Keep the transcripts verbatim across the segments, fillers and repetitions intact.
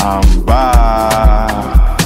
I'm back.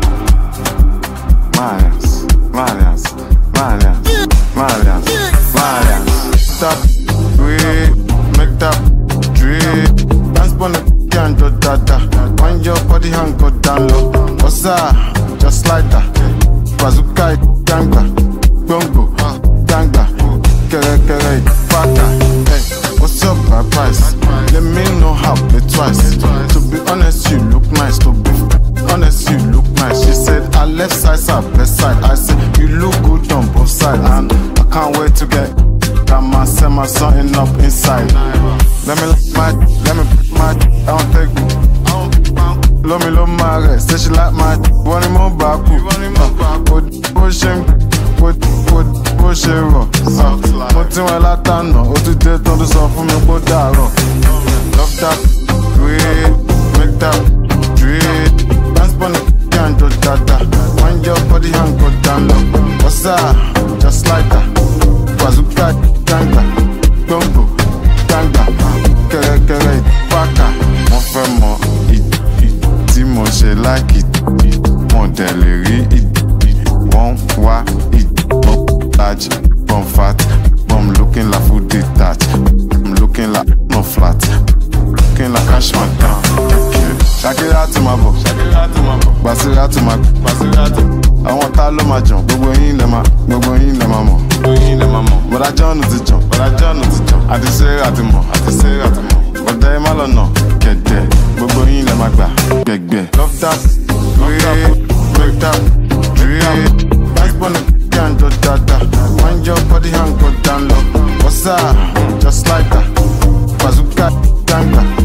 Malians, Malians, Malians, Malians, Malians. Stop, wait, make that drip. Dance on the can do dada. Wind your body and go down low. What's up? Just like that. Bazooka, ganga, bongo, ganga, kere kere, fata. Hey, what's up, my price? Let me know how it twice. To be honest, you look nice. To be honest, you look nice. She said, I left side, side, left side. I said, you look good on both sides. And I can't wait to get that man send my something up inside. Let me like my, let me my, I don't take me. Love me, love my rest. Say she like my, want him on back. Put, push him, put, put, push him raw. Put him well at the no. What you did on the soft for me, put that raw. Love that, great, make that, great. Dance on the can do dada. Wind your body and go down low. What's up? Just like that. Bazooka, ganga, bongo, ganga, kere kere, faka. Mon fait mon hit, hit. Si mon j'ai like it, it. Mon délire it, it. One wa it. Bon large, bon fat. Bon looking like food detached. I'm looking like no flat. Looking like cash man down. Shakira to my book, Shakira to my book. Basira to my, Basira to. I want all of my jump. Gbogbo yin le ma, gbogbo yin le ma mo. Gbogbo yin le ma mo. But I join the jump, but I join the jump. I just say at the mo, I just say at the mo. But they mal no, get there. Gbogbo yin le ma gba, gbegbe. Love that, way, break that, dream. Dance on the can do dada. Wind your body and go down low. What's up? Just like that. Bazooka, ganga.